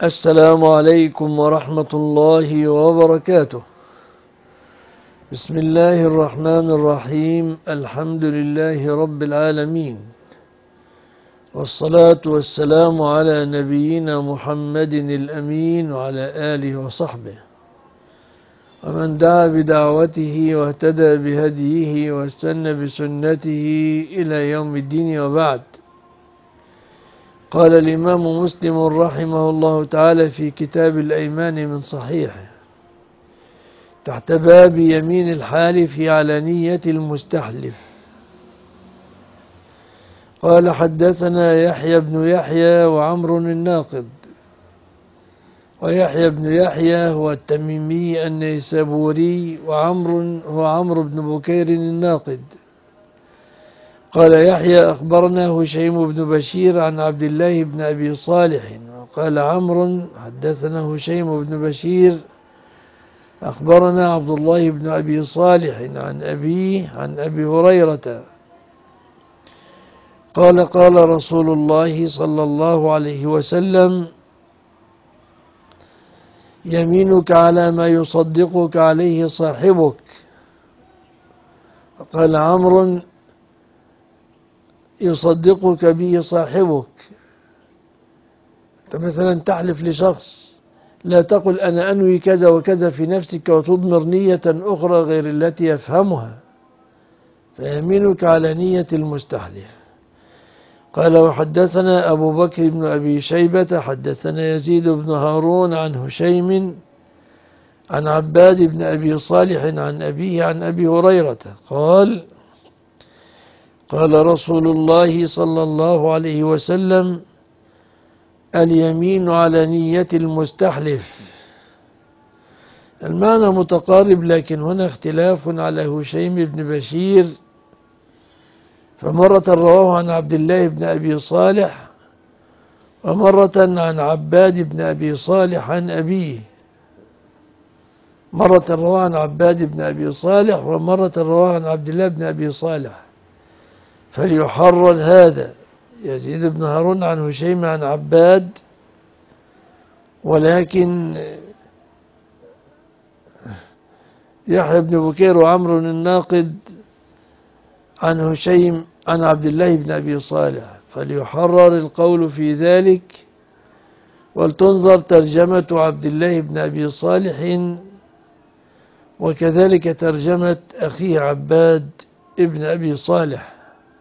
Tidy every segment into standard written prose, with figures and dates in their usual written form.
السلام عليكم ورحمة الله وبركاته. بسم الله الرحمن الرحيم. الحمد لله رب العالمين، والصلاة والسلام على نبينا محمد الأمين وعلى آله وصحبه ومن دعا بدعوته واهتدى بهديه واستنى بسنته إلى يوم الدين، وبعد. قال الإمام مسلم رحمه الله تعالى في كتاب الأيمان من صحيحه تحت باب يمين الحالف على نية المستحلف، قال: حدثنا يحيى بن يحيى وعمر الناقد. ويحيى بن يحيى هو التميمي النيسابوري، وعمر هو عمرو بن بكير الناقد. قال يحيى: أخبرنا هشيم بن بشير عن عبد الله بن أبي صالح. وقال عمرو: حدثنا هشيم بن بشير أخبرنا عبد الله بن أبي صالح عن أبيه عن أبي هريرة قال: قال رسول الله صلى الله عليه وسلم: يمينك على ما يصدقك عليه صاحبك. قال عمرو: يصدقك به صاحبك. أنت مثلا تحلف لشخص، لا تقل أنا أنوي كذا وكذا في نفسك وتضمر نية أخرى غير التي يفهمها، فيمينك على نية المستحلف. قال: وحدثنا أبو بكر بن أبي شيبة حدثنا يزيد بن هارون عن هشيم عن عباد بن أبي صالح عن أبيه عن أبي هريرة قال: قال رسول الله صلى الله عليه وسلم: اليمين على نية المستحلف. المعنى متقارب، لكن هنا اختلاف على هشيم بن بشير، فمرة رواه عن عبد الله بن أبي صالح، ومرة عن عباد بن أبي صالح عن أبيه. مرة رواه عن عباد بن أبي صالح، ومرة رواه عن عبد الله بن أبي صالح. فليحرر هذا: يزيد بن هارون عن هشيم عن عباد، ولكن يحيى بن بكير وعمر الناقد عن هشيم عن عبد الله بن أبي صالح، فليحرر القول في ذلك، ولتنظر ترجمة عبد الله بن أبي صالح، وكذلك ترجمة أخيه عباد ابن أبي صالح.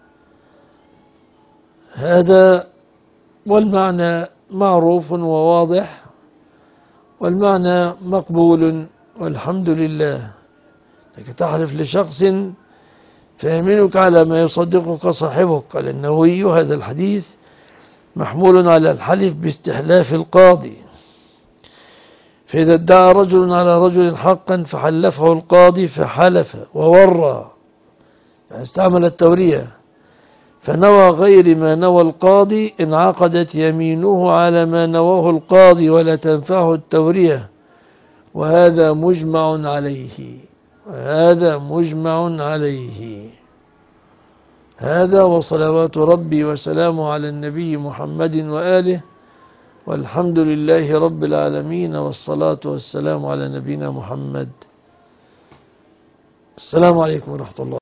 هذا والمعنى معروف وواضح، والمعنى مقبول والحمد لله. لك تحلف لشخص فيمينك على ما يصدقك صاحبك. قال النووي: هذا الحديث محمول على الحلف باستحلاف القاضي، فإذا ادعى رجل على رجل حقا فحلفه القاضي فحلف وورى، يعني استعمل التورية، فنوى غير ما نوى القاضي، انعقدت يمينه على ما نواه القاضي ولا تنفعه التورية، وهذا مجمع عليه. هذا وصلوات ربي وسلامه على النبي محمد وآله، والحمد لله رب العالمين، والصلاة والسلام على نبينا محمد. السلام عليكم ورحمة الله.